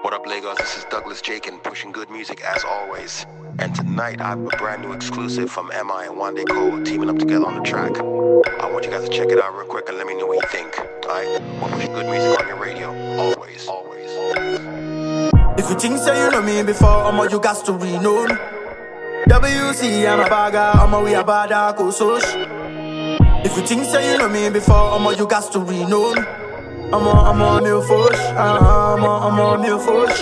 What up, Lagos? This is Douglas Jakin, pushing good music as always. And tonight I have a brand new exclusive from MI and Wande Cole teaming up together on the track. I want you guys to check it out real quick and let me know what you think. Alright? We're pushing good music on your radio. Always, always, always. If you think say you know me before, you got to renown. WC, I'm a bagger, we a bada kusush. If you think say you know me before, you got to renown. I'm a milfush, I'm a milfush.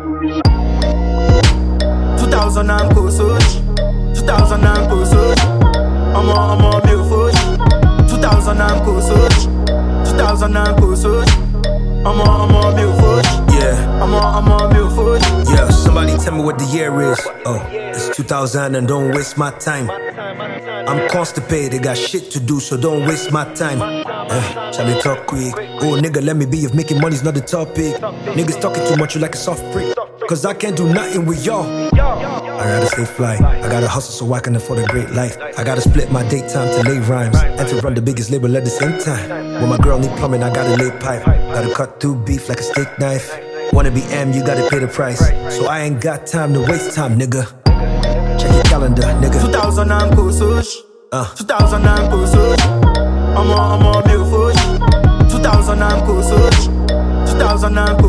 2000 and kusush, 2000 and kusush. I'm a milfush, 2000 and kusush, 2000 and kusush. I'm a milfush, yeah. I'm a milfush. Yeah, somebody tell me what the year is. Oh, it's 2000 and don't waste my time. I'm constipated, got shit to do, so don't waste my time. Shall we talk quick? Oh, nigga, let me be if making money's not the topic. Niggas talking too much, you like a soft prick. Cause I can't do nothing with y'all. I gotta stay fly, I gotta hustle so I can afford a great life. I gotta split my daytime to lay rhymes and to run the biggest label at the same time. When my girl need plumbing, I gotta lay pipe. Gotta cut through beef like a steak knife. Wanna be M, you gotta pay the price. So I ain't got time to waste time, nigga. Check your calendar, nigga. 2000 and kusush, 2000 and kusush. I'm a milfush, 2000 and kusush, 2000 and